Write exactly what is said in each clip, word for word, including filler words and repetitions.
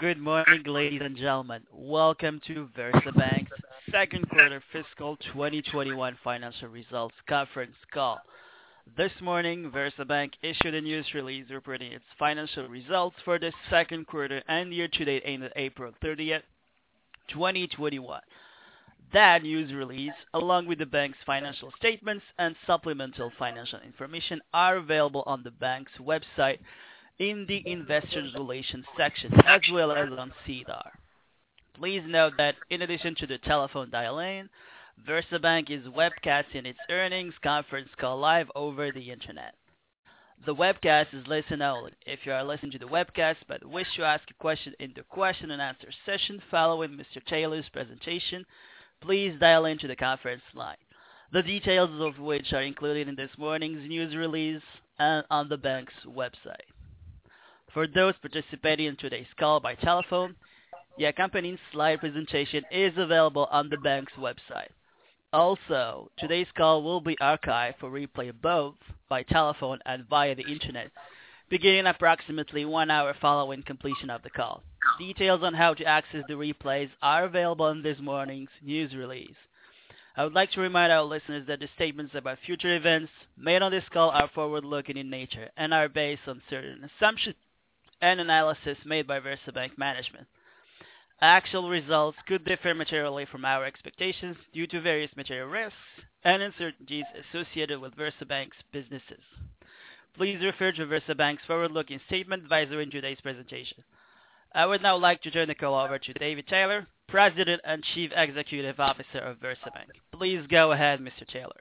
Good morning, ladies and gentlemen. Welcome to VersaBank's second quarter fiscal twenty twenty-one financial results conference call. This morning, VersaBank issued a news release reporting its financial results for the second quarter and year-to-date ended April thirtieth, twenty twenty-one. That news release, along with the bank's financial statements and supplemental financial information, are available on the bank's website in the Investor Relations section, as well as on SEDAR. Please note that in addition to the telephone dial-in, VersaBank is webcasting its earnings conference call live over the internet. The webcast is listen only. If you are listening to the webcast but wish to ask a question in the question and answer session following Mister Taylor's presentation, please dial into the conference line, the details of which are included in this morning's news release and on the bank's website. For those participating in today's call by telephone, the accompanying slide presentation is available on the bank's website. Also, today's call will be archived for replay both by telephone and via the internet, beginning approximately one hour following completion of the call. Details on how to access the replays are available in this morning's news release. I would like to remind our listeners that the statements about future events made on this call are forward-looking in nature and are based on certain assumptions and analysis made by VersaBank management. Actual results could differ materially from our expectations due to various material risks and uncertainties associated with VersaBank's businesses. Please refer to VersaBank's forward-looking statement advisory in today's presentation. I would now like to turn the call over to David Taylor, President and Chief Executive Officer of VersaBank. Please go ahead, Mister Taylor.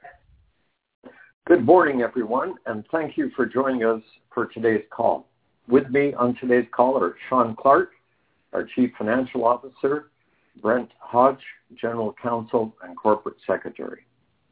Good morning, everyone, and thank you for joining us for today's call. With me on today's call are Shawn Clarke, our Chief Financial Officer, Brent Hodge, General Counsel and Corporate Secretary.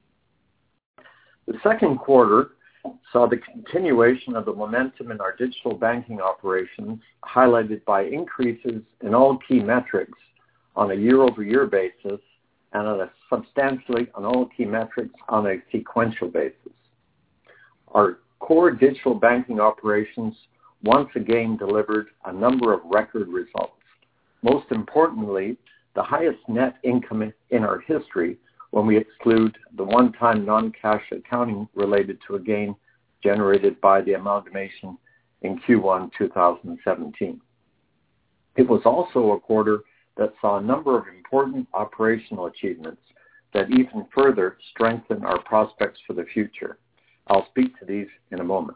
The second quarter saw the continuation of the momentum in our digital banking operations, highlighted by increases in all key metrics on a year-over-year basis and on a substantially on all key metrics on a sequential basis. Our core digital banking operations once again delivered a number of record results. Most importantly, the highest net income in our history when we exclude the one-time non-cash accounting related to a gain generated by the amalgamation in Q one two thousand seventeen. It was also a quarter that saw a number of important operational achievements that even further strengthen our prospects for the future. I'll speak to these in a moment.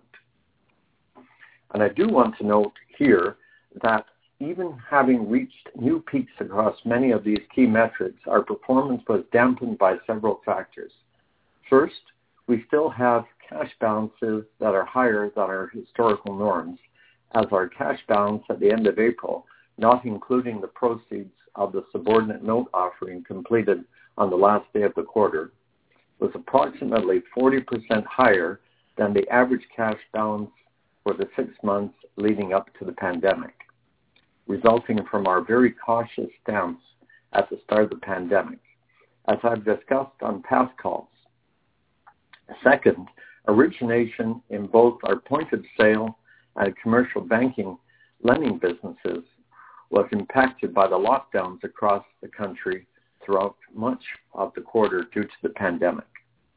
And I do want to note here that even having reached new peaks across many of these key metrics, our performance was dampened by several factors. First, we still have cash balances that are higher than our historical norms, as our cash balance at the end of April, not including the proceeds of the subordinate note offering completed on the last day of the quarter, was approximately forty percent higher than the average cash balance for the six months leading up to the pandemic, resulting from our very cautious stance at the start of the pandemic, as I've discussed on past calls. Second, origination in both our point-of-sale and commercial banking lending businesses was impacted by the lockdowns across the country throughout much of the quarter due to the pandemic.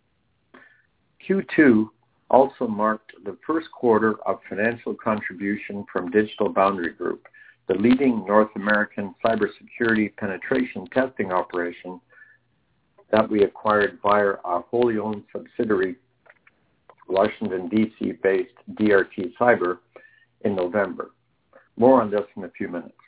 Q two also marked the first quarter of financial contribution from Digital Boundary Group, the leading North American cybersecurity penetration testing operation that we acquired via our wholly owned subsidiary, Washington, D C-based D R T Cyber, in November. More on this in a few minutes.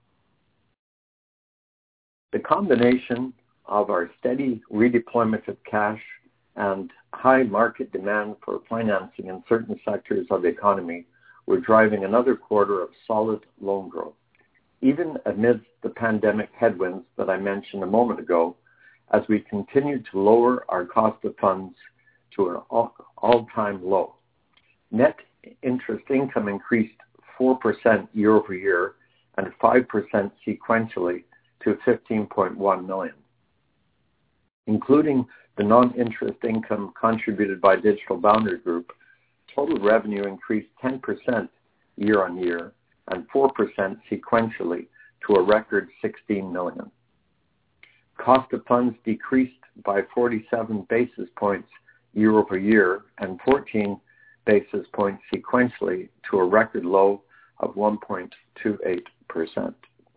The combination of our steady redeployment of cash and high market demand for financing in certain sectors of the economy were driving another quarter of solid loan growth, even amidst the pandemic headwinds that I mentioned a moment ago, as we continued to lower our cost of funds to an all-time low. Net interest income increased four percent year over year and five percent sequentially to fifteen point one million dollars. Including the non-interest income contributed by Digital Boundary Group, total revenue increased ten percent year on year and four percent sequentially to a record sixteen million dollars. Cost of funds decreased by forty-seven basis points year over year and fourteen basis points sequentially to a record low of one point two eight percent.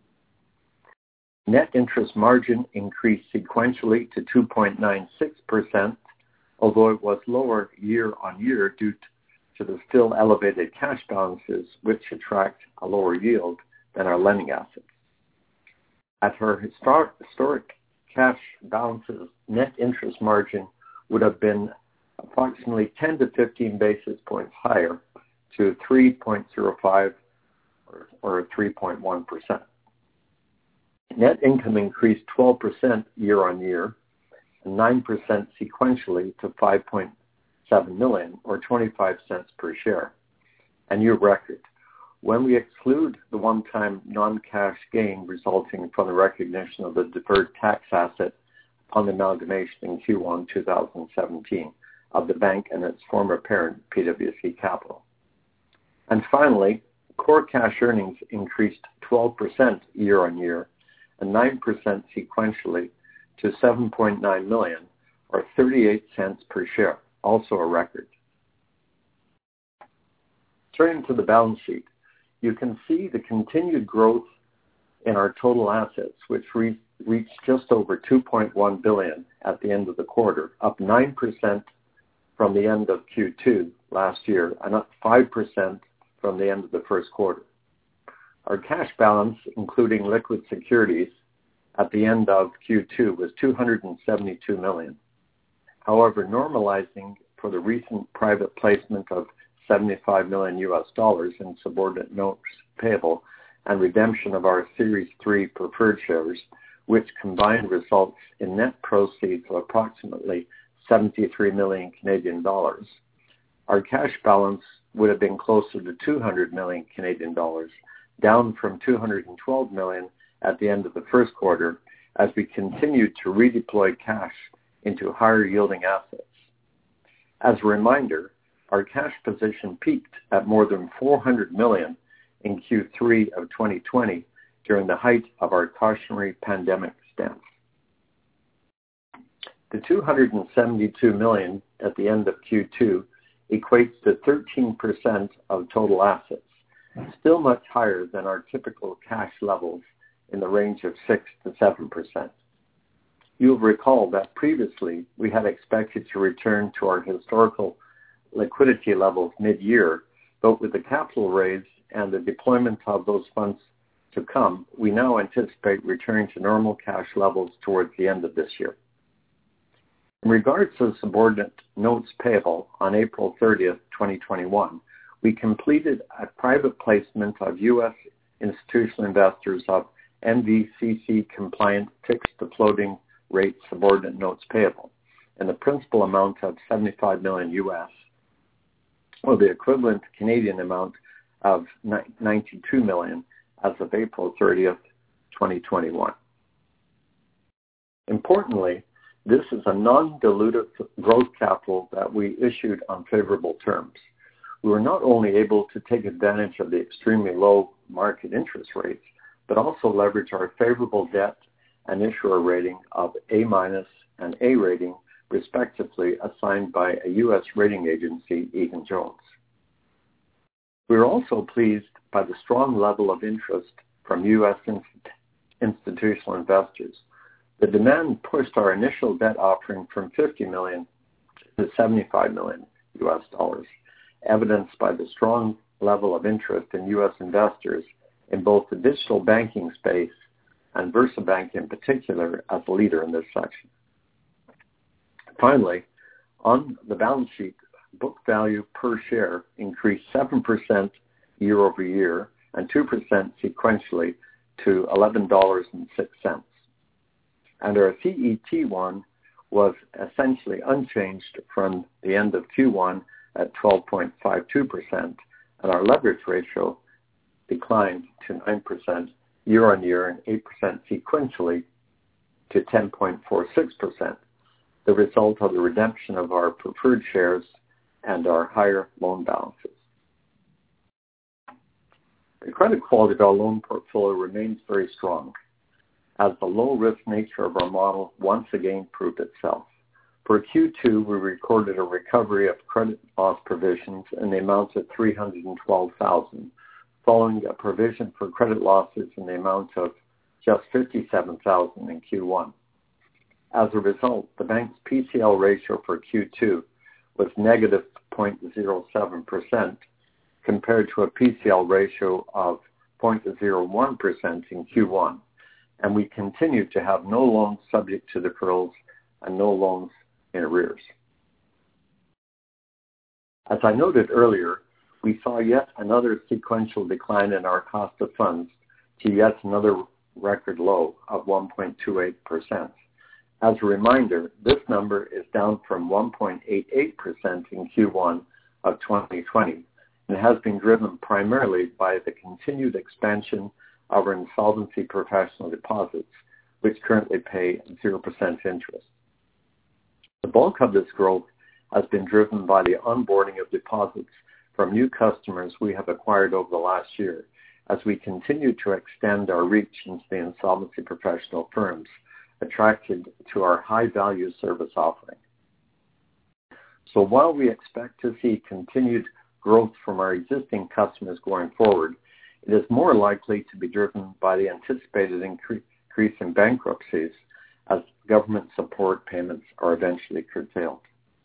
Net interest margin increased sequentially to two point nine six percent, although it was lower year on year due to the still elevated cash balances, which attract a lower yield than our lending assets. At her historic, historic cash balances, net interest margin would have been approximately ten to fifteen basis points higher to three point zero five or, or three point one percent. Net income increased twelve percent year on year and nine percent sequentially to five point seven million dollars or twenty-five cents per share, a new record. When we exclude the one-time non-cash gain resulting from the recognition of the deferred tax asset upon amalgamation in Q one twenty seventeen of the bank and its former parent, P W C Capital. And finally, core cash earnings increased twelve percent year on year and nine percent sequentially to seven point nine million dollars or thirty-eight cents per share, also a record. Turning to the balance sheet, you can see the continued growth in our total assets, which re- reached just over two point one billion dollars at the end of the quarter, up nine percent from the end of Q two last year and up five percent from the end of the first quarter. Our cash balance, including liquid securities, at the end of Q two was two hundred seventy-two million dollars. However, normalizing for the recent private placement of seventy-five million U S dollars in subordinate notes payable and redemption of our Series three preferred shares, which combined results in net proceeds of approximately seventy-three million Canadian dollars, our cash balance would have been closer to two hundred million Canadian dollars, down from two hundred twelve million at the end of the first quarter, as we continued to redeploy cash into higher yielding assets. As a reminder, our cash position peaked at more than four hundred million dollars in Q three of twenty twenty during the height of our cautionary pandemic stance. The two hundred seventy-two million dollars at the end of Q two equates to thirteen percent of total assets, still much higher than our typical cash levels in the range of six to seven percent. You'll recall that previously we had expected to return to our historical liquidity levels mid-year, but with the capital raise and the deployment of those funds to come, we now anticipate returning to normal cash levels towards the end of this year. In regards to subordinate notes payable, on April thirtieth, twenty twenty-one, we completed a private placement of U S institutional investors of M V C C-compliant fixed-to-floating rate subordinate notes payable in the principal amount of seventy-five million U S, or the equivalent Canadian amount of ninety-two million as of April thirtieth, twenty twenty-one. Importantly, this is a non-dilutive growth capital that we issued on favorable terms. We were not only able to take advantage of the extremely low market interest rates, but also leverage our favorable debt and issuer rating of A minus and A rating, respectively, assigned by a U S rating agency, Egan-Jones. We are also pleased by the strong level of interest from U S inst- institutional investors. The demand pushed our initial debt offering from fifty million to seventy-five million U S dollars, evidenced by the strong level of interest in U S investors in both the digital banking space and VersaBank in particular as a leader in this section. Finally, on the balance sheet, book value per share increased seven percent year over year and two percent sequentially to eleven dollars and six cents. And our C E T one was essentially unchanged from the end of Q one at twelve point five two percent, and our leverage ratio declined to nine percent year on year and eight percent sequentially to ten point four six percent, the result of the redemption of our preferred shares and our higher loan balances. The credit quality of our loan portfolio remains very strong, as the low-risk nature of our model once again proved itself. For Q two, we recorded a recovery of credit loss provisions in the amount of three hundred twelve thousand dollars, following a provision for credit losses in the amount of just fifty-seven thousand dollars in Q one. As a result, the bank's P C L ratio for Q two was negative zero point zero seven percent compared to a P C L ratio of zero point zero one percent in Q one. And we continue to have no loans subject to deferrals and no loans in arrears. As I noted earlier, we saw yet another sequential decline in our cost of funds to yet another record low of one point two eight percent. As a reminder, this number is down from one point eight eight percent in Q one of twenty twenty and has been driven primarily by the continued expansion of our insolvency professional deposits, which currently pay zero percent interest. The bulk of this growth has been driven by the onboarding of deposits from new customers we have acquired over the last year, as we continue to extend our reach into the insolvency professional firms attracted to our high-value service offering. So while we expect to see continued growth from our existing customers going forward, it is more likely to be driven by the anticipated increase in bankruptcies as government support payments are eventually curtailed.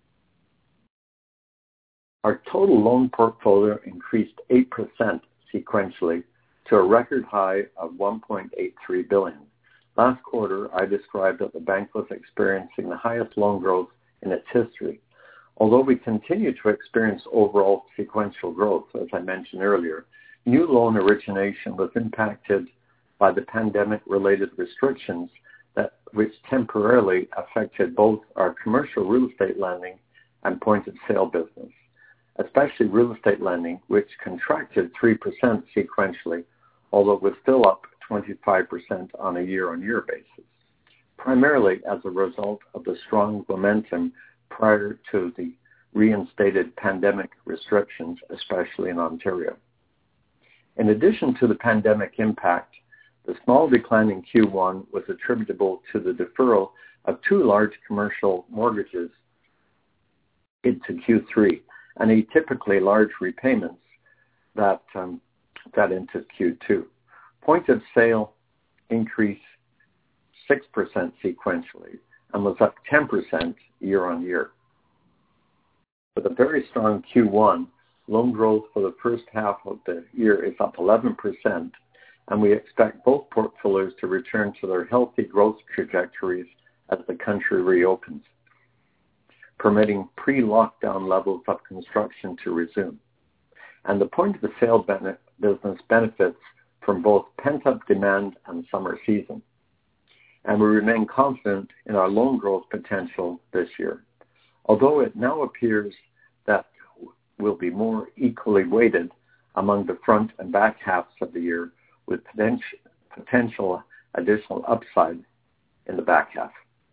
Our total loan portfolio increased eight percent sequentially to a record high of one point eight three billion dollars. Last quarter, I described that the bank was experiencing the highest loan growth in its history. Although we continue to experience overall sequential growth, as I mentioned earlier, new loan origination was impacted by the pandemic-related restrictions that which temporarily affected both our commercial real estate lending and point-of-sale business, especially real estate lending, which contracted three percent sequentially, although it was still up twenty-five percent on a year-on-year basis, primarily as a result of the strong momentum prior to the reinstated pandemic restrictions, especially in Ontario. In addition to the pandemic impact, the small decline in Q one was attributable to the deferral of two large commercial mortgages into Q three and atypically large repayments that um, got into Q two. Point of sale increased six percent sequentially and was up ten percent year on year. With a very strong Q one, loan growth for the first half of the year is up eleven percent, and we expect both portfolios to return to their healthy growth trajectories as the country reopens, permitting pre-lockdown levels of construction to resume. And the point-of-sale business benefits from both pent-up demand and summer season. And we remain confident in our loan growth potential this year, although it now appears that will be more equally weighted among the front and back halves of the year, with potential, potential additional upside in the back half.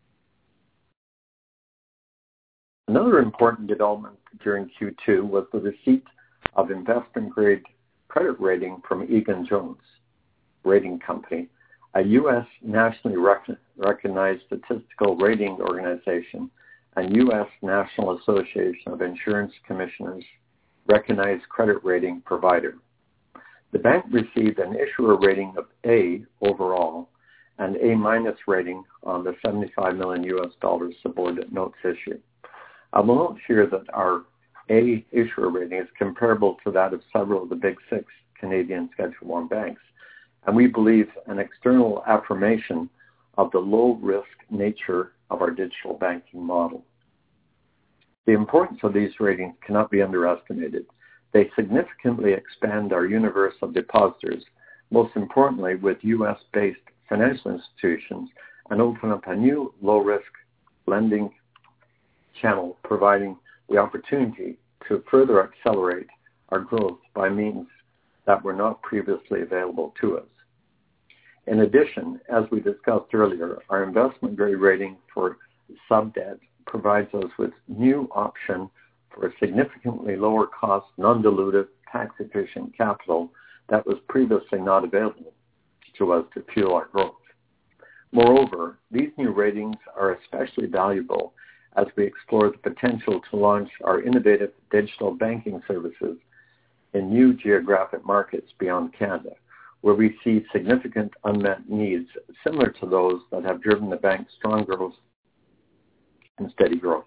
Another important development during Q two was the receipt of investment-grade credit rating from Egan-Jones Rating Company, a U S nationally rec- recognized statistical rating organization and U S National Association of Insurance Commissioners recognized credit rating provider. The bank received an issuer rating of A overall and A minus rating on the seventy-five million U S dollars subordinate notes issue. I will note here that our A issuer rating is comparable to that of several of the big six Canadian Schedule one banks, and we believe an external affirmation of the low-risk nature of our digital banking model. The importance of these ratings cannot be underestimated. They significantly expand our universe of depositors, most importantly with U S-based financial institutions, and open up a new low-risk lending channel, providing the opportunity to further accelerate our growth by means that were not previously available to us. In addition, as we discussed earlier, our investment-grade rating for sub-debt provides us with new option for a significantly lower cost, non-dilutive, tax-efficient capital that was previously not available to us to fuel our growth. Moreover, these new ratings are especially valuable as we explore the potential to launch our innovative digital banking services in new geographic markets beyond Canada, where we see significant unmet needs similar to those that have driven the bank's strong growth and steady growth.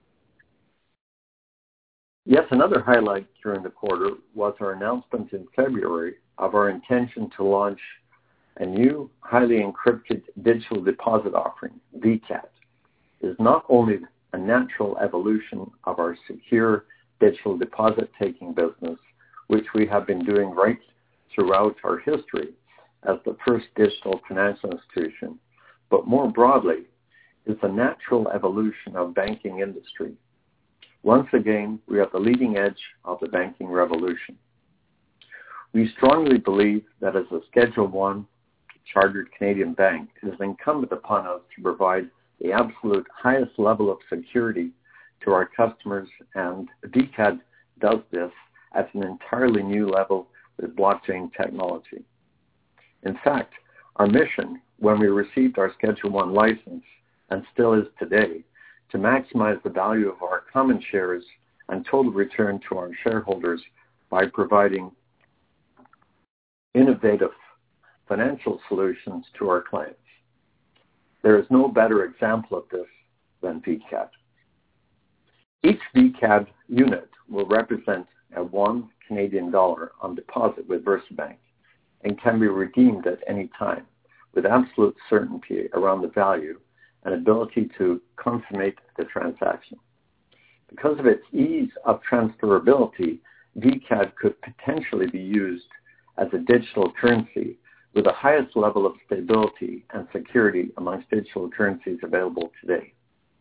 Yes, another highlight during the quarter was our announcement in February of our intention to launch a new highly encrypted digital deposit offering, V C A D. It is not only a natural evolution of our secure digital deposit-taking business, which we have been doing right throughout our history as the first digital financial institution, but more broadly, is a natural evolution of banking industry. Once again, we are at the leading edge of the banking revolution. We strongly believe that as a Schedule One chartered Canadian bank, it is incumbent upon us to provide the absolute highest level of security to our customers, and V C A D does this at an entirely new level with blockchain technology. In fact, our mission when we received our Schedule One license, and still is today, to maximize the value of our common shares and total return to our shareholders by providing innovative financial solutions to our clients. There is no better example of this than V C A D. Each V C A D unit will represent a one Canadian dollar on deposit with VersaBank and can be redeemed at any time with absolute certainty around the value and ability to consummate the transaction. Because of its ease of transferability, V C A D could potentially be used as a digital currency with the highest level of stability and security amongst digital currencies available today.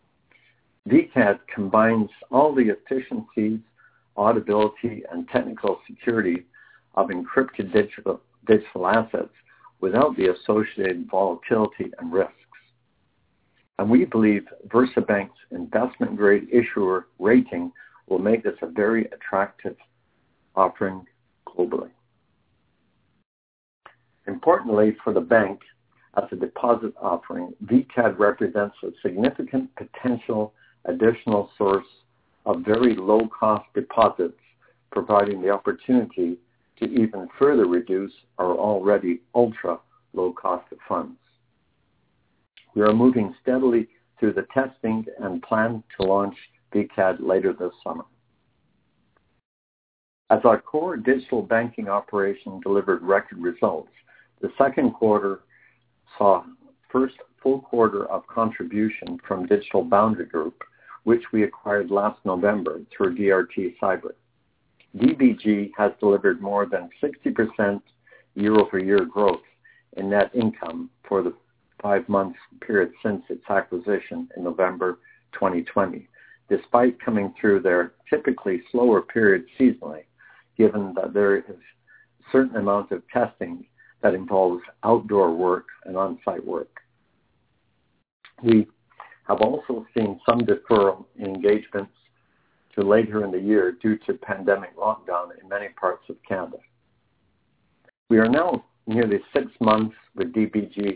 V C A D combines all the efficiencies, audibility, and technical security of encrypted digital, digital assets without the associated volatility and risks. And we believe VersaBank's investment-grade issuer rating will make this a very attractive offering globally. Importantly for the bank, as a deposit offering, V C A D represents a significant potential additional source of very low-cost deposits, providing the opportunity to even further reduce our already ultra-low cost of funds. We are moving steadily through the testing and plan to launch V C A D later this summer. As our core digital banking operation delivered record results, the second quarter saw first full quarter of contribution from Digital Boundary Group, which we acquired last November through D R T Cyber. D B G has delivered more than sixty percent year-over-year growth in net income for the five months period since its acquisition in November twenty twenty, despite coming through their typically slower period seasonally, given that there is a certain amount of testing that involves outdoor work and on-site work. We have also seen some deferral in engagements to later in the year due to pandemic lockdown in many parts of Canada. We are now nearly six months with D B G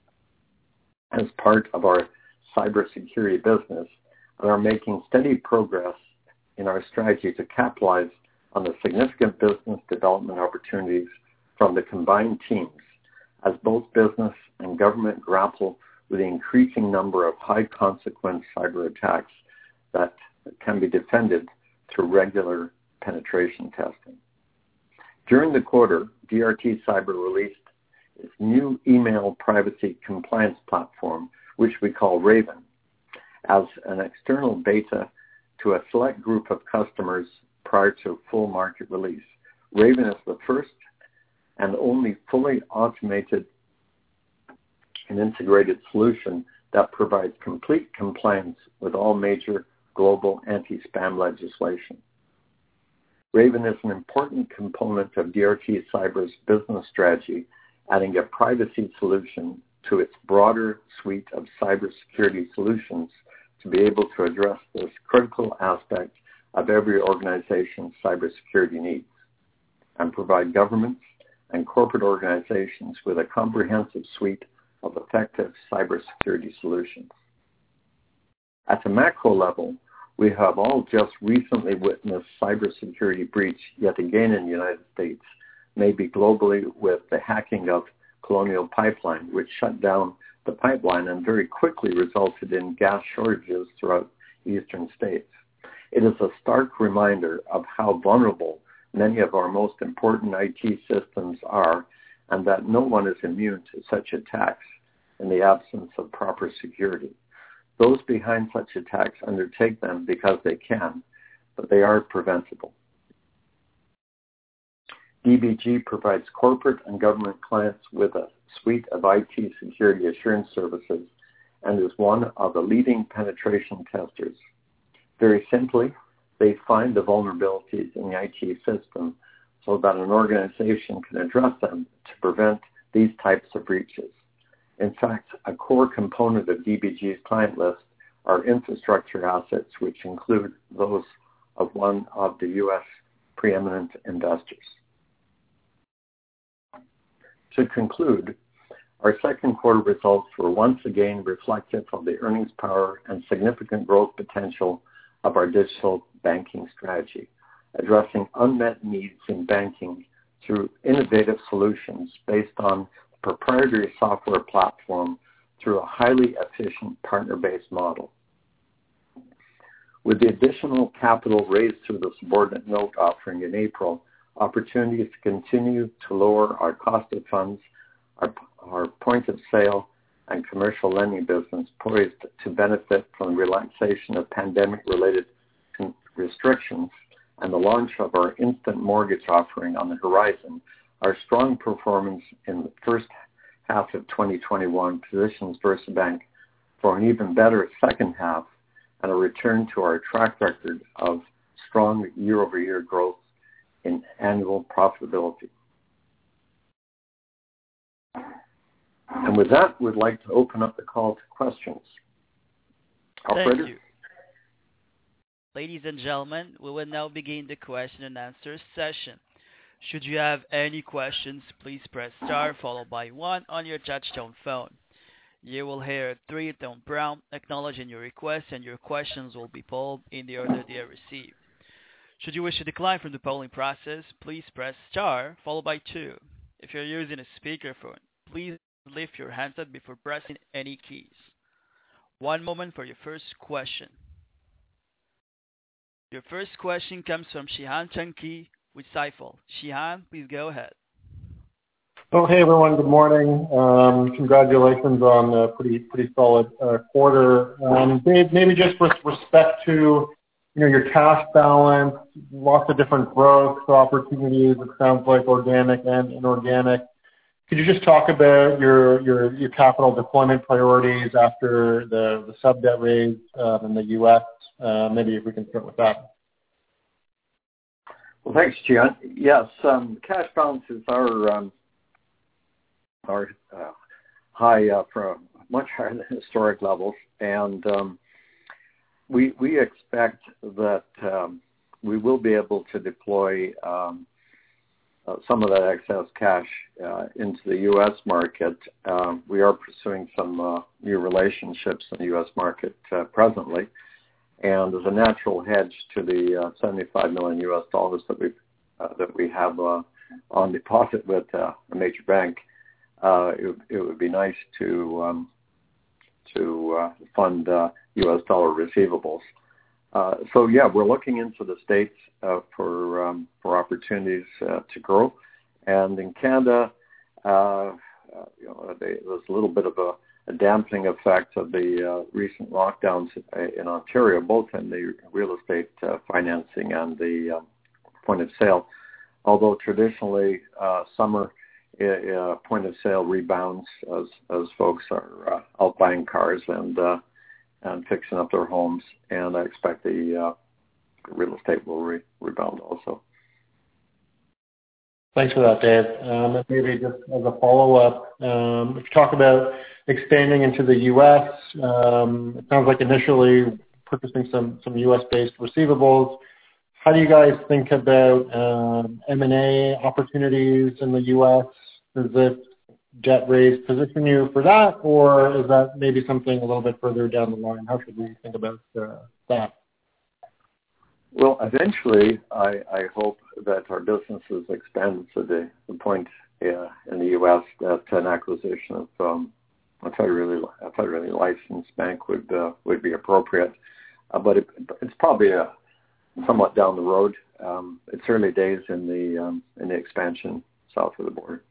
as part of our cybersecurity business and are making steady progress in our strategy to capitalize on the significant business development opportunities from the combined teams as both business and government grapple with the increasing number of high-consequence cyber attacks that can be defended through regular penetration testing. During the quarter, D R T Cyber released its new email privacy compliance platform, which we call Raven, as an external beta to a select group of customers prior to full market release. Raven is the first and only fully automated and integrated solution that provides complete compliance with all major global anti-spam legislation. Raven is an important component of D R T Cyber's business strategy, adding a privacy solution to its broader suite of cybersecurity solutions to be able to address this critical aspect of every organization's cybersecurity needs and provide governments and corporate organizations with a comprehensive suite of effective cybersecurity solutions. At the macro level, we have all just recently witnessed cybersecurity breach yet again in the United States, maybe globally, with the hacking of Colonial Pipeline, which shut down the pipeline and very quickly resulted in gas shortages throughout eastern states. It is a stark reminder of how vulnerable many of our most important I T systems are, and that no one is immune to such attacks in the absence of proper security. Those behind such attacks undertake them because they can, but they are preventable. D B G provides corporate and government clients with a suite of I T security assurance services and is one of the leading penetration testers. Very simply, they find the vulnerabilities in the I T system so that an organization can address them to prevent these types of breaches. In fact, a core component of D B G's client list are infrastructure assets, which include those of one of the U S preeminent investors. To conclude, our second quarter results were once again reflective of the earnings power and significant growth potential of our digital banking strategy, addressing unmet needs in banking through innovative solutions based on proprietary software platform through a highly efficient partner-based model. With the additional capital raised through the subordinate note offering in April, opportunities to continue to lower our cost of funds, our, our point of sale and commercial lending business poised to benefit from relaxation of pandemic-related restrictions and the launch of our instant mortgage offering on the horizon, our strong performance in the first half of twenty twenty-one positions VersaBank for an even better second half and a return to our track record of strong year-over-year growth in annual profitability. And with that, we'd like to open up the call to questions. Operator? Thank you. Ladies and gentlemen, we will now begin the question and answer session. Should you have any questions, please press star followed by one on your touchtone phone. You will hear a three-tone prompt acknowledging your request, and your questions will be polled in the order they are received. Should you wish to decline from the polling process, please press star followed by two. If you're using a speakerphone, please lift your handset before pressing any keys. One moment for your first question. Your first question comes from Cihan Tuncay with Stifel. Cihan, please go ahead. Oh, hey everyone. Good morning. Um, congratulations on a pretty pretty solid uh, quarter. Um, Dave, maybe just with respect to you know your cash balance, lots of different growth opportunities. It sounds like organic and inorganic. Could you just talk about your your, your capital deployment priorities after the, the sub debt raise uh, in the U S? Uh, maybe if we can start with that. Well, thanks, Cihan. Yes, um, cash balances are um, are uh, high uh, from much higher than historic levels, and um, we we expect that um, we will be able to deploy um, uh, some of that excess cash uh, into the U S market. Uh, we are pursuing some uh, new relationships in the U S market uh, presently. And as a natural hedge to the uh, seventy-five million U S dollars that we uh, that we have uh, on deposit with uh, a major bank, uh, it, it would be nice to um, to uh, fund uh, U S dollar receivables. Uh, so yeah, we're looking into the States uh, for um, for opportunities uh, to grow, and in Canada, uh, uh, you know, they, there's a little bit of a a dampening effect of the uh, recent lockdowns in Ontario, both in the real estate uh, financing and the uh, point of sale. Although traditionally, uh, summer uh, point of sale rebounds as as folks are uh, out buying cars and uh, and fixing up their homes, and I expect the uh, real estate will re- rebound also. Thanks for that, Dave. Um, and maybe just as a follow-up, um, if you talk about expanding into the U S, um, it sounds like initially purchasing some, some U S-based receivables. how do you guys think about um, M and A opportunities in the U S? Does this debt raise position you for that, or is that maybe something a little bit further down the line? How should we think about uh, that? Well, eventually, I, I hope that our businesses expand to the, the point uh, in the U S that an acquisition of um, a federally, a federally licensed bank would uh, would be appropriate. Uh, but it, it's probably a, somewhat down the road. Um, it's early days in the um, in the expansion south of the border.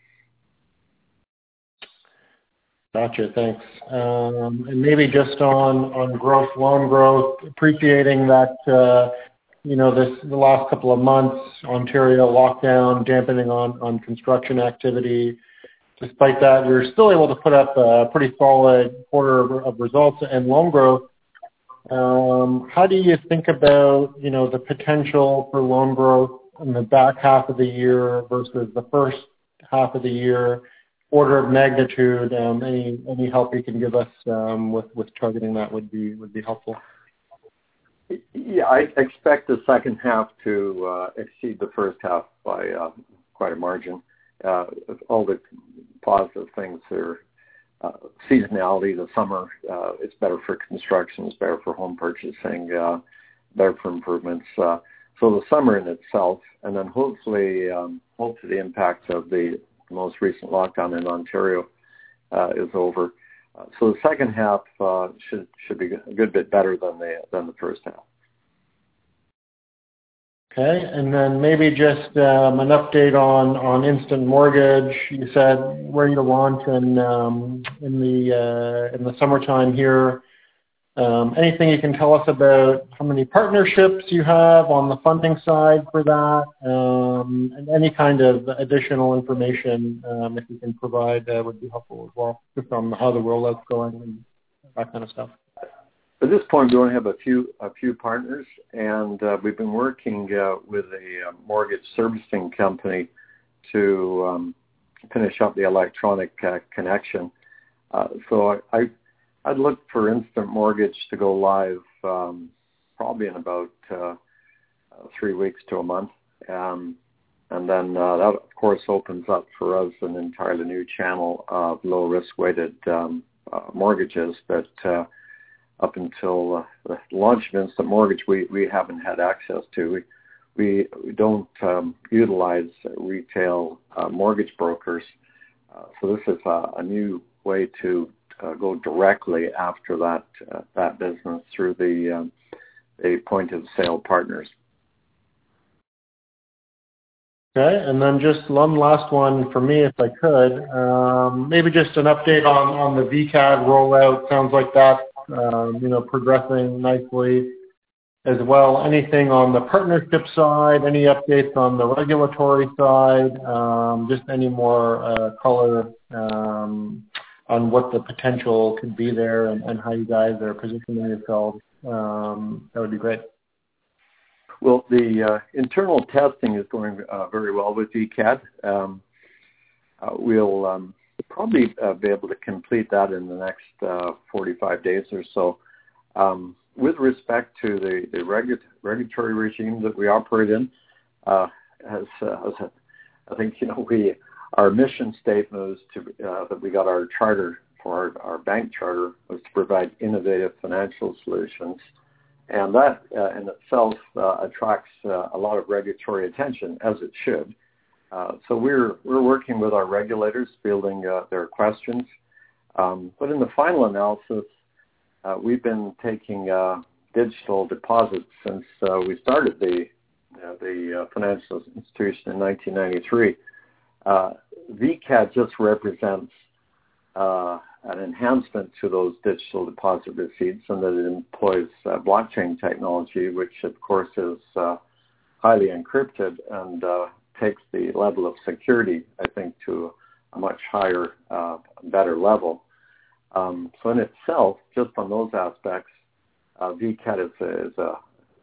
Gotcha. Thanks. Um, and maybe just on, on growth, loan growth, appreciating that, uh, you know, this the last couple of months, Ontario lockdown, dampening on, on construction activity. Despite that, you're still able to put up a pretty solid quarter of, of results and loan growth. Um, how do you think about, you know, the potential for loan growth in the back half of the year versus the first half of the year? Order of magnitude, um, any any help you can give us um, with with targeting that would be would be helpful. Yeah, I expect the second half to uh, exceed the first half by uh, quite a margin. Uh, all the positive things are uh, seasonality. The summer, uh, it's better for construction, it's better for home purchasing, uh, better for improvements. Uh, so the summer in itself, and then hopefully, um, hopefully the impact of the most recent lockdown in Ontario uh, is over. Uh, so the second half uh, should should be a good bit better than the than the first half. Okay, and then maybe just um, an update on, on Instant Mortgage. You said ready to launch in um, in the uh, in the summertime here. Um, anything you can tell us about how many partnerships you have on the funding side for that, um, and any kind of additional information um, if you can provide uh, would be helpful as well, just on how the rollout's going and that kind of stuff. At this point, we only have a few a few partners, and uh, we've been working uh, with a uh, mortgage servicing company to um, finish up the electronic uh, connection. Uh, so I, I I'd look for Instant Mortgage to go live um, probably in about uh, three weeks to a month. Um, and then uh, that, of course, opens up for us an entirely new channel of low-risk-weighted um, uh, mortgages that uh, up until uh, the launch of Instant Mortgage, we, we haven't had access to. We, we, we don't um, utilize retail uh, mortgage brokers. Uh, so this is a, a new way to Uh, go directly after that uh, that business through the um, the point of sale partners. Okay, and then just one last one for me, if I could. Um, maybe just an update on, on the V C A D rollout. Sounds like that's um, you know progressing nicely as well. Anything on the partnership side? Any updates on the regulatory side? Um, just any more uh, color Um, on what the potential could be there and, and how you guys are positioning yourselves, um, that would be great. Well, the uh, internal testing is going uh, very well with V C A D. Um, uh, we'll um, probably uh, be able to complete that in the next uh, forty-five days or so. Um, with respect to the, the regu- regulatory regime that we operate in, uh, as, uh, as a, I think, you know, we Our mission statement was to uh, that we got our charter for our, our bank charter was to provide innovative financial solutions, and that uh, in itself uh, attracts uh, a lot of regulatory attention, as it should. Uh, so we're we're working with our regulators, fielding uh, their questions. Um, but in the final analysis, uh, we've been taking uh, digital deposits since uh, we started the uh, the uh, financial institution in nineteen ninety-three. Uh, V C A D just represents uh, an enhancement to those digital deposit receipts, and that it employs uh, blockchain technology, which of course is uh, highly encrypted and uh, takes the level of security, I think, to a much higher, uh, better level. Um, so in itself, just on those aspects, uh, V C A D is, is a,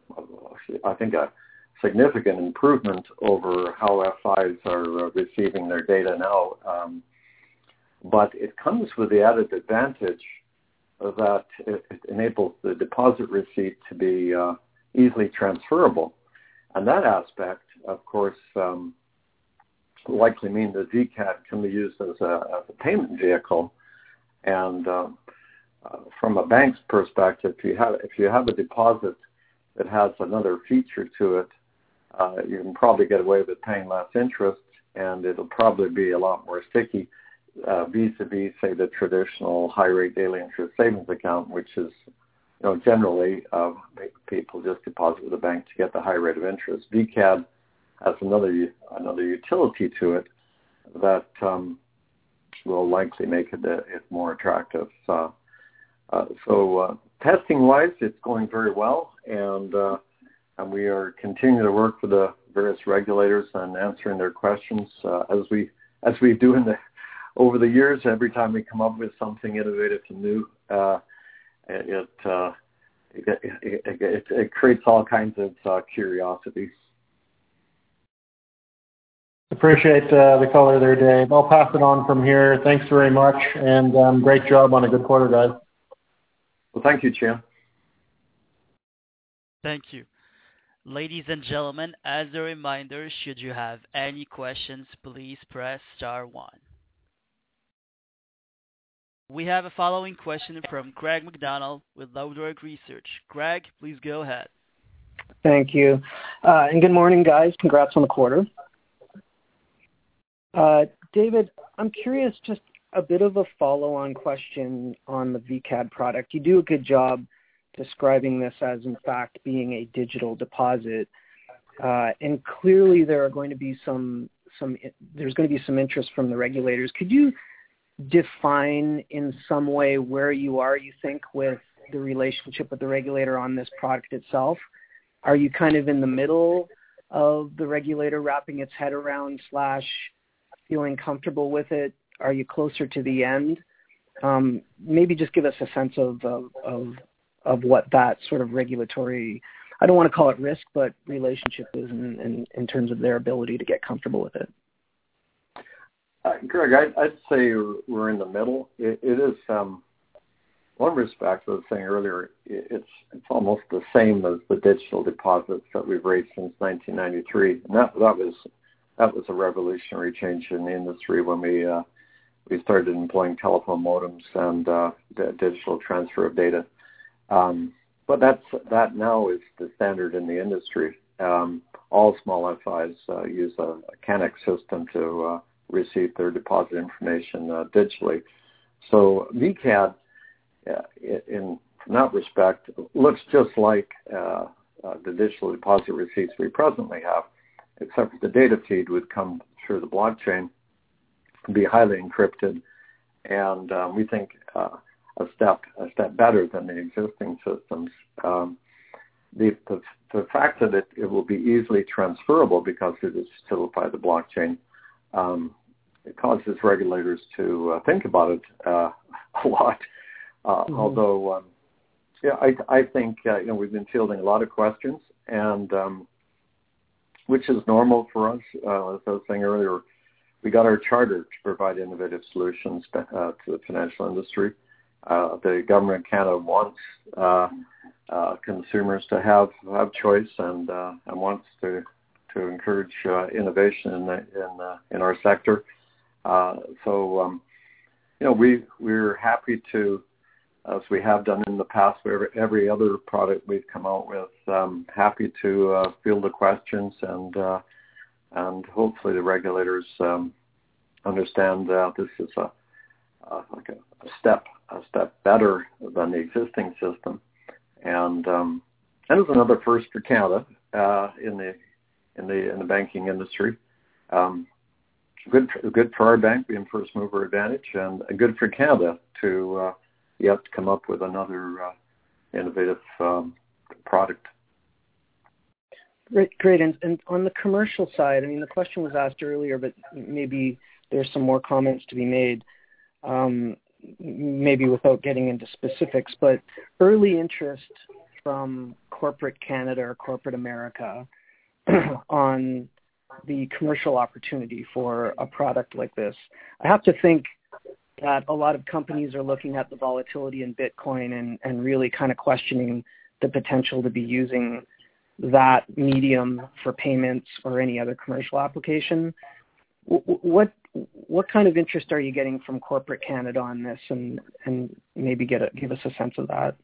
I think, a significant improvement over how F Is are uh, receiving their data now. Um, but it comes with the added advantage that it, it enables the deposit receipt to be uh, easily transferable. And that aspect, of course, um, likely mean that V CAD can be used as a, as a payment vehicle. And uh, uh, from a bank's perspective, if you have if you have a deposit that has another feature to it, uh, you can probably get away with paying less interest, and it'll probably be a lot more sticky uh, vis-a-vis, say, the traditional high-rate daily interest savings account, which is, you know, generally uh, people just deposit with the bank to get the high rate of interest. V CAD has another another utility to it that um, will likely make it, it more attractive. Uh, uh, so uh, testing-wise, it's going very well, and uh, and we are continuing to work with the various regulators and answering their questions uh, as we as we do in the over the years. Every time we come up with something innovative and new, uh, it, uh, it, it, it it creates all kinds of uh, curiosity. Appreciate uh, the color there, Dave. I'll pass it on from here. Thanks very much, and um, great job on a good quarter, guys. Well, thank you, Chien. Thank you. Ladies and gentlemen, as a reminder, should you have any questions, please press star one. We have a following question from Greg McDonald with Loudork Research. Greg, please go ahead. Thank you. Uh, and good morning, guys. Congrats on the quarter. Uh, David, I'm curious, just a bit of a follow-on question on the V CAD product. You do a good job describing this as, in fact, being a digital deposit. Uh, and clearly there are going to be some, some, there's going to be some interest from the regulators. Could you define in some way where you are, you think, with the relationship with the regulator on this product itself? Are you kind of in the middle of the regulator wrapping its head around slash feeling comfortable with it? Are you closer to the end? Um, maybe just give us a sense of, of, of, of what that sort of regulatory, I don't want to call it risk, but relationship is in, in, in terms of their ability to get comfortable with it. Uh, Greg, I'd, I'd say we're in the middle. It, it is, um, one respect, I was saying earlier, it's it's almost the same as the digital deposits that we've raised since nineteen ninety-three. And that that was that was a revolutionary change in the industry when we uh, we started employing telephone modems and uh, the digital transfer of data. Um, but that's that now is the standard in the industry. Um, all small F Is uh, use a, a CANX system to uh, receive their deposit information uh, digitally. So V CAD, uh, in that respect, looks just like uh, uh, the digital deposit receipts we presently have, except for the data feed would come through the blockchain, be highly encrypted, and um, we think uh, a step a step better than the existing systems. Um, the, the the fact that it, it will be easily transferable because it is still by the blockchain, um, it causes regulators to uh, think about it uh, a lot. Uh, mm-hmm. Although, um, yeah, I, I think uh, you know we've been fielding a lot of questions, and um, which is normal for us. Uh, as I was saying earlier, we got our charter to provide innovative solutions uh, to the financial industry. Uh, the government of Canada wants uh, uh, consumers to have have choice and uh, and wants to to encourage uh, innovation in the, in uh, in our sector. Uh, so um, you know we we're happy to, as we have done in the past, for every other product we've come out with, um, happy to uh, field the questions and uh, and hopefully the regulators um, understand that this is a, uh, like a, a step a step better than the existing system, and um, and it's another first for Canada uh, in the in the in the banking industry. Um, good for, good for our bank being first mover advantage, and good for Canada to uh, yet to come up with another uh, innovative um, product. Great, great. And, and on the commercial side, I mean, the question was asked earlier, but maybe there's some more comments to be made, um, maybe without getting into specifics, but early interest from corporate Canada or corporate America on the commercial opportunity for a product like this. I have to think that a lot of companies are looking at the volatility in Bitcoin and, and really kind of questioning the potential to be using that medium for payments or any other commercial application. What what kind of interest are you getting from corporate Canada on this, and, and maybe get a, give us a sense of that?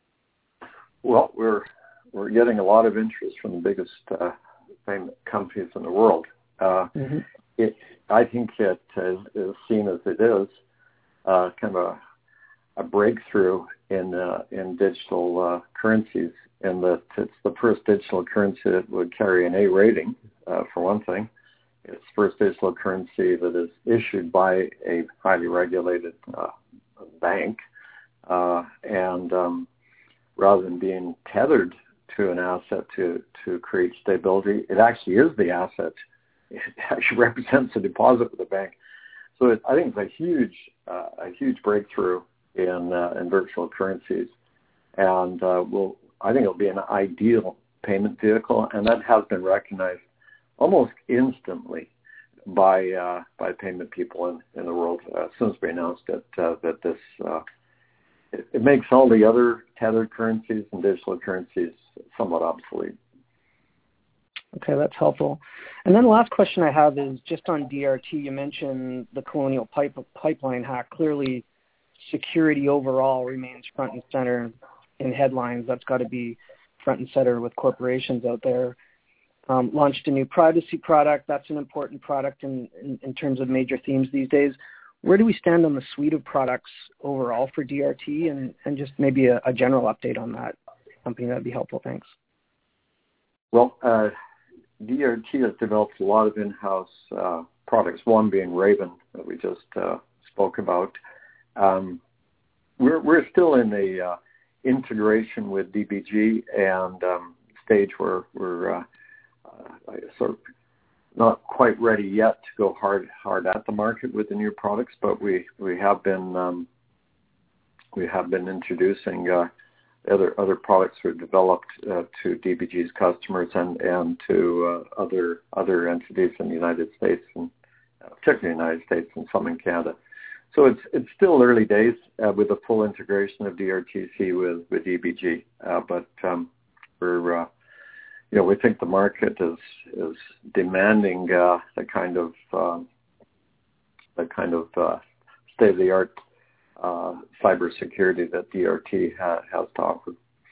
Well, we're we're getting a lot of interest from the biggest uh, payment companies in the world. Uh, mm-hmm. It, I think it is, is seen as it is uh, kind of a, a breakthrough in uh, in digital uh, currencies, in that it's the first digital currency that would carry an A rating, uh, for one thing. It's the first digital currency that is issued by a highly regulated uh, bank, uh, and um, rather than being tethered to an asset to, to create stability, it actually is the asset. It actually represents a deposit with the bank. So it, I think it's a huge, uh, a huge breakthrough in uh, in virtual currencies, and uh, will I think it'll be an ideal payment vehicle, and that has been recognized almost instantly by uh, by payment people in, in the world uh, since we announced it, uh, that this uh, it, it makes all the other tethered currencies and digital currencies somewhat obsolete. Okay, that's helpful. And then the last question I have is just on D R T. You mentioned the Colonial pipe, pipeline hack. Clearly, security overall remains front and center in headlines. That's got to be front and center with corporations out there. Um, launched a new privacy product. That's an important product in, in, in terms of major themes these days. Where do we stand on the suite of products overall for D R T, and, and just maybe a, a general update on that company? That'd be helpful. Thanks. Well, uh, D R T has developed a lot of in-house uh, products, one being Raven that we just uh, spoke about. Um, we're, we're still in the uh, integration with D B G and um, stage where we're uh, uh, sort of not quite ready yet to go hard hard at the market with the new products, but we, we have been um, we have been introducing uh, other other products we've developed uh, to D B G's customers and and to uh, other other entities in the United States, and uh, particularly the United States and some in Canada. So it's it's still early days uh, with the full integration of D R T C with with D B G, uh, but um, we're uh, you know we think the market is is demanding uh, the kind of um, the kind of uh, state of the art uh, cybersecurity that D R T ha- has to offer.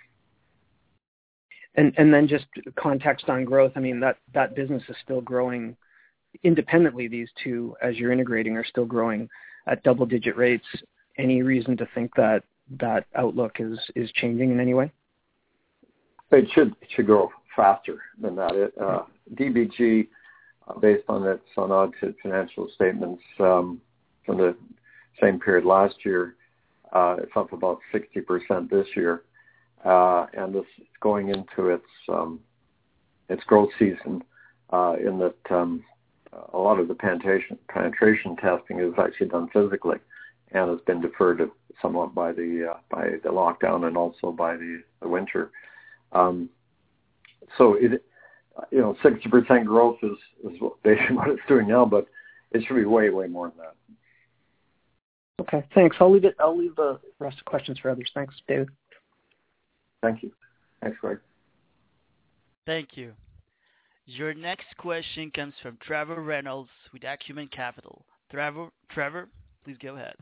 And and then just context on growth. I mean, that that business is still growing independently. These two, as you're integrating, are still growing at double-digit rates. Any reason to think that that outlook is, is changing in any way? It should it should grow faster than that. It, uh, D B G, uh, based on its unaudited financial statements um, from the same period last year, uh, it's up about sixty percent this year, uh, and this is going into its um, its growth season. Uh, in that. Um, A lot of the penetration, penetration testing is actually done physically, and has been deferred somewhat by the uh, by the lockdown and also by the, the winter. Um, so it, you know, sixty percent growth is is basically what it's doing now, but it should be way way more than that. Okay, thanks. I'll leave it. I'll leave the rest of questions for others. Thanks, David. Thank you. Thanks, Greg. Thank you. Your next question comes from Trevor Reynolds with Acumen Capital. Trevor, Trevor, please go ahead.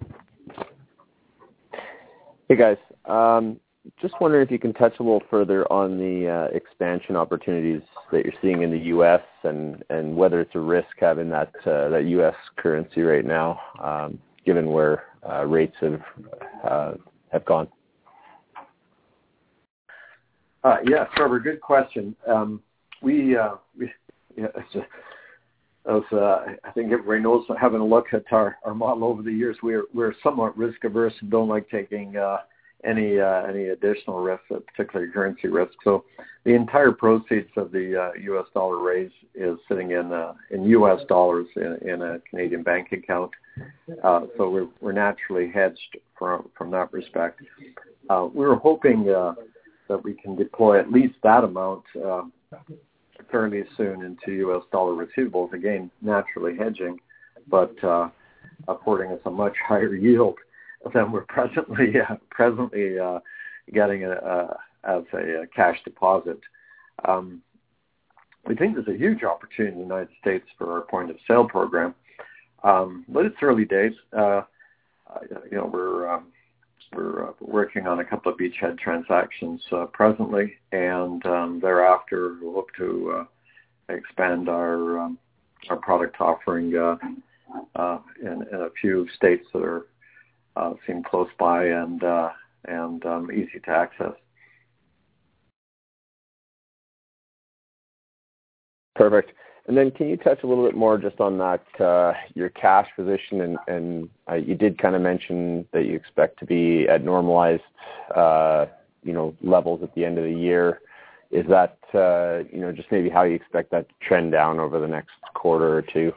Hey guys, um, just wondering if you can touch a little further on the uh, expansion opportunities that you're seeing in the U S and, and whether it's a risk having that uh, that U S currency right now, um, given where uh, rates have uh, have gone. Uh, yeah, Trevor, good question. Um, We, uh, we yeah, it's just, as, uh, I think everybody knows, having a look at our, our model over the years, we're we're somewhat risk averse and don't like taking uh, any uh, any additional risk, particularly currency risk. So the entire proceeds of the uh, U S dollar raise is sitting in uh, in U S dollars in, in a Canadian bank account. Uh, so we're we're naturally hedged from from that respect. Uh, we were hoping uh, that we can deploy at least that amount Uh, fairly soon into U S dollar receivables, again, naturally hedging, but uh, affording us a much higher yield than we're presently uh, presently uh, getting a, a, as a, a cash deposit. Um, we think there's a huge opportunity in the United States for our point-of-sale program, um, but it's early days. Uh, uh, you know, we're um, we're uh, working on a couple of beachhead transactions uh, presently, and um, thereafter we'll hope to uh, expand our um, our product offering uh, uh, in, in a few states that are uh, seem close by and uh, and um, easy to access. Perfect. And then can you touch a little bit more just on that, uh, your cash position, and, and uh, you did kind of mention that you expect to be at normalized, uh, you know, levels at the end of the year. Is that, uh, you know, just maybe how you expect that to trend down over the next quarter or two?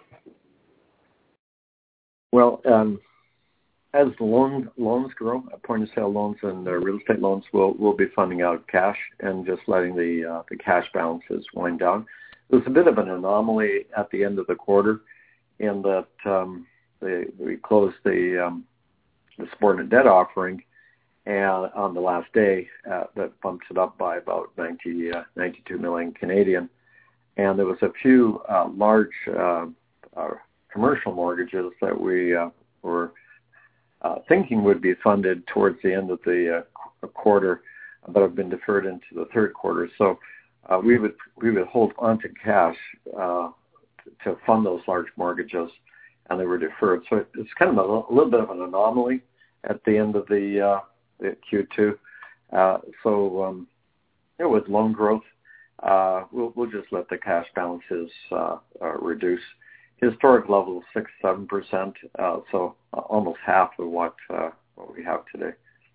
Well, um, as the loan, loans grow, point-of-sale loans and uh, real estate loans, will will be funding out of cash and just letting the uh, the cash balances wind down. There's a bit of an anomaly at the end of the quarter in that um, the, we closed the, um, the subordinate debt offering and on the last day uh, that bumps it up by about ninety, uh, ninety-two million Canadian. And there was a few uh, large uh, uh, commercial mortgages that we uh, were uh, thinking would be funded towards the end of the uh, quarter, but have been deferred into the third quarter. So Uh, we would we would hold onto cash uh, to fund those large mortgages, and they were deferred. So it, it's kind of a, a little bit of an anomaly at the end of the, uh, the Q two. Uh, so um, you know, with loan growth, uh, we'll we'll just let the cash balances uh, uh, reduce. Historic level of six seven percent, uh, so almost half of what uh, what we have today.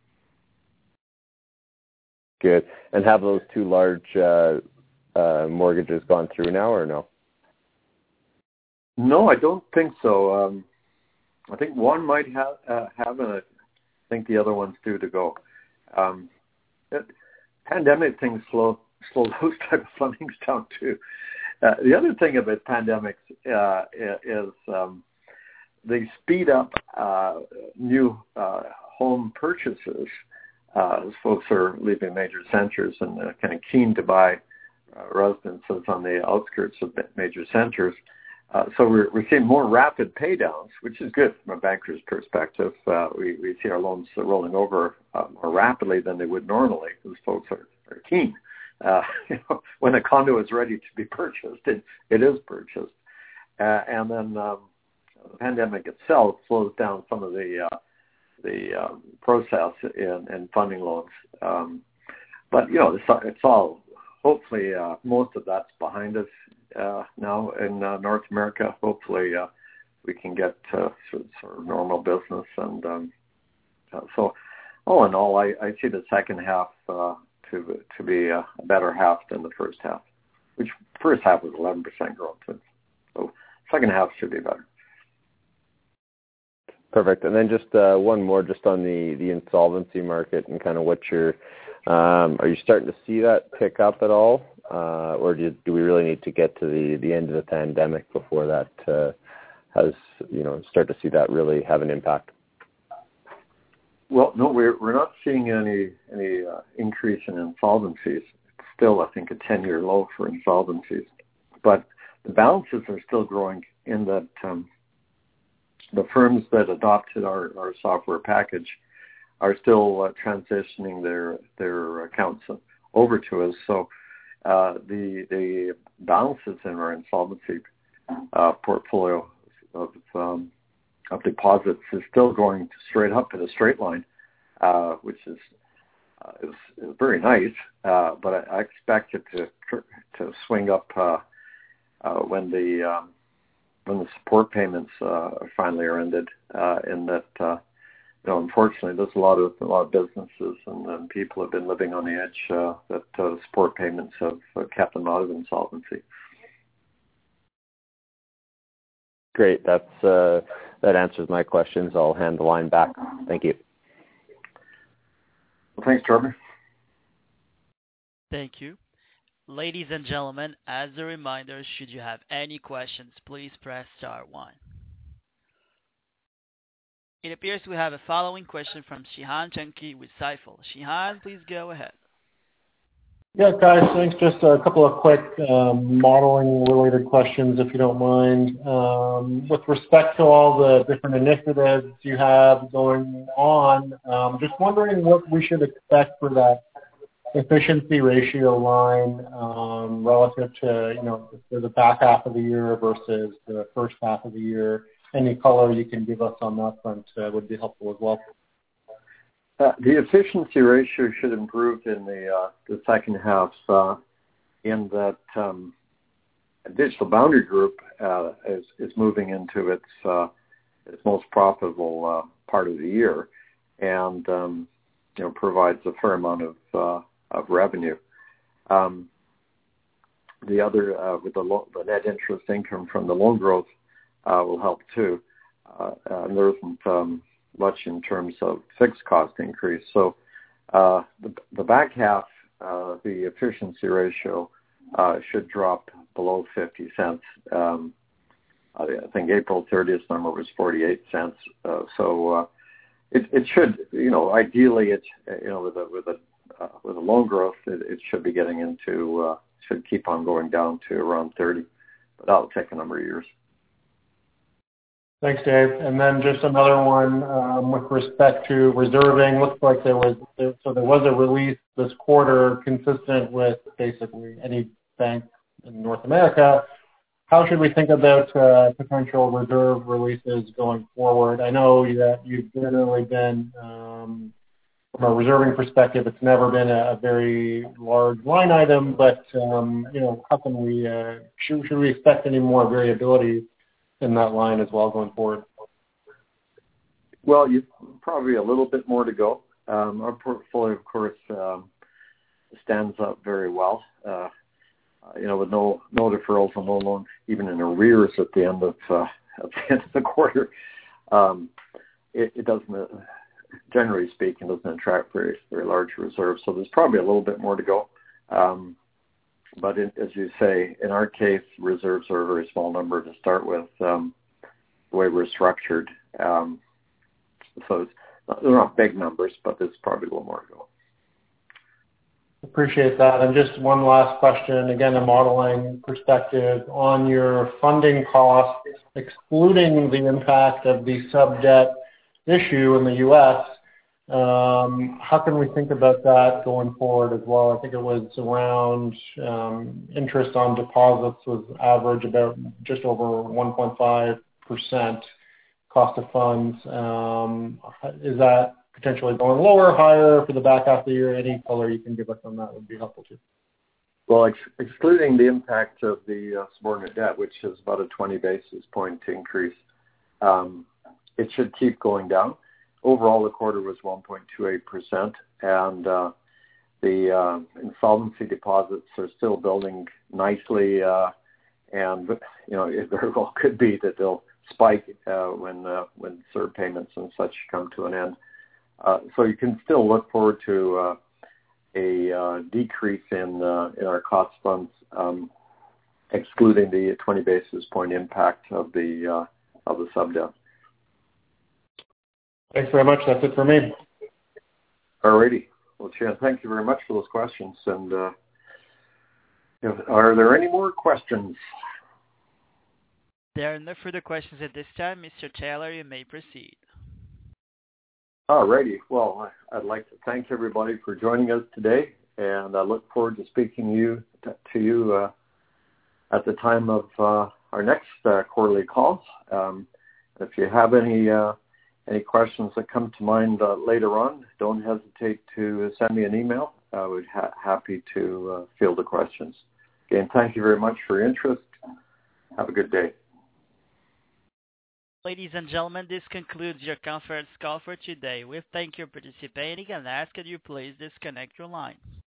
Good. And have those two large uh, uh, mortgages gone through now, or no? No, I don't think so. Um, I think one might have, uh, have, and I think the other one's due to go. Um, it, pandemic things slow slow those type of fundings down too. Uh, the other thing about pandemics uh, is um, they speed up uh, new uh, home purchases. Uh, as folks are leaving major centers and uh, kind of keen to buy uh, residences on the outskirts of major centers. Uh, so we're, we're seeing more rapid pay downs, which is good from a banker's perspective. Uh, we, we see our loans rolling over uh, more rapidly than they would normally because folks are, are keen. Uh, you know, when a condo is ready to be purchased, it, it is purchased. Uh, and then um, the pandemic itself slows down some of the uh, the um, process in, in funding loans. Um, but, you know, it's, it's all, hopefully, uh, most of that's behind us uh, now in uh, North America. Hopefully uh, we can get uh, sort, sort of normal business. And um, uh, so, all in all, I, I see the second half uh, to to be a better half than the first half, which first half was eleven percent growth. So second half should be better. Perfect. And then just uh, one more just on the, the insolvency market and kind of what you're, um, are you starting to see that pick up at all? Uh, or do, do we really need to get to the, the end of the pandemic before that uh, has, you know, start to see that really have an impact? Well, no, we're, we're not seeing any, any uh, increase in insolvencies. It's still, I think, a ten-year low for insolvencies. But the balances are still growing in that um, the firms that adopted our, our software package are still uh, transitioning their their accounts over to us. So uh, the the balances in our insolvency uh, portfolio of um, of deposits is still going straight up in a straight line, uh, which is, uh, is is very nice. Uh, but I, I expect it to to swing up uh, uh, when the um, when the support payments uh, finally are ended, uh, in that, uh, you know, unfortunately, there's a lot of a lot of businesses and, and people have been living on the edge uh, that uh, support payments have uh, kept them out of insolvency. Great. That's uh, that answers my questions. I'll hand the line back. Thank you. Well, thanks, Trevor. Thank you. Ladies and gentlemen, as a reminder, should you have any questions, please press star one. It appears we have a following question from Shihan Chanki with Stifel. Shihan, please go ahead. Yeah, guys, thanks. Just a couple of quick um, modeling-related questions, if you don't mind. Um, with respect to all the different initiatives you have going on, um, just wondering what we should expect for that efficiency ratio line um, relative to, you know, for the back half of the year versus the first half of the year. Any color you can give us on that front uh, would be helpful as well. Uh, the efficiency ratio should improve in the uh, the second half uh, in that um, Digital Boundary Group uh, is, is moving into its uh, its most profitable uh, part of the year, and um, you know provides a fair amount of uh, of revenue. Um, the other uh, with the, lo- the net interest income from the loan growth uh, will help too. Uh, and there isn't um, much in terms of fixed cost increase. So uh, the, the back half, uh, the efficiency ratio uh, should drop below fifty cents. Um, I think April thirtieth number was forty-eight cents. Uh, so uh, it, it should, you know, ideally, it's you know, with a with a uh, with a loan growth, it, it should be getting into uh, should keep on going down to around thirty, but that'll take a number of years. Thanks, Dave. And then just another one um, with respect to reserving. Looks like there was there, so there was a release this quarter consistent with basically any bank in North America. How should we think about uh, potential reserve releases going forward? I know that you've generally been, um, from a reserving perspective, it's never been a, a very large line item, but um, you know, how can we uh, should, should we expect any more variability in that line as well going forward? Well, you probably a little bit more to go. Um, our portfolio, of course, um, stands up very well. Uh, you know, with no no deferrals and no loans, even in arrears at the end of uh, at the end of the quarter, um, it, it doesn't. Uh, generally speaking, doesn't attract very very large reserves. So there's probably a little bit more to go. Um, But in, as you say, in our case, reserves are a very small number to start with, um, the way we're structured. Um, so it's not, they're not big numbers, but there's probably a little more to go. Appreciate that. And just one last question, again, a modeling perspective on your funding costs, excluding the impact of the sub-debt issue in the U S, Um, how can we think about that going forward as well? I think it was around um, interest on deposits was average about just over one point five percent cost of funds. Um, is that potentially going lower, higher for the back half of the year? Any color you can give us on that would be helpful too. Well, ex- excluding the impact of the uh, subordinate debt, which is about a twenty basis point increase, um, it should keep going down. Overall, the quarter was one point two eight percent, and uh, the uh, insolvency deposits are still building nicely, uh, and you know it very well could be that they'll spike uh, when uh, when C E R payments and such come to an end. Uh, so you can still look forward to uh, a uh, decrease in uh, in our cost funds, um, excluding the twenty basis point impact of the uh, of the sub debt. Thanks very much. That's it for me. All righty. Well, Chan, thank you very much for those questions. And uh, are there any more questions? There are no further questions at this time. Mister Taylor, you may proceed. All righty. Well, I'd like to thank everybody for joining us today, and I look forward to speaking to you, to you uh, at the time of uh, our next uh, quarterly call. Um, if you have any uh, Any questions that come to mind uh, later on, don't hesitate to send me an email. I would be ha- happy to uh, field the questions. Again, thank you very much for your interest. Have a good day. Ladies and gentlemen, this concludes your conference call for today. We thank you for participating and ask that you please disconnect your line.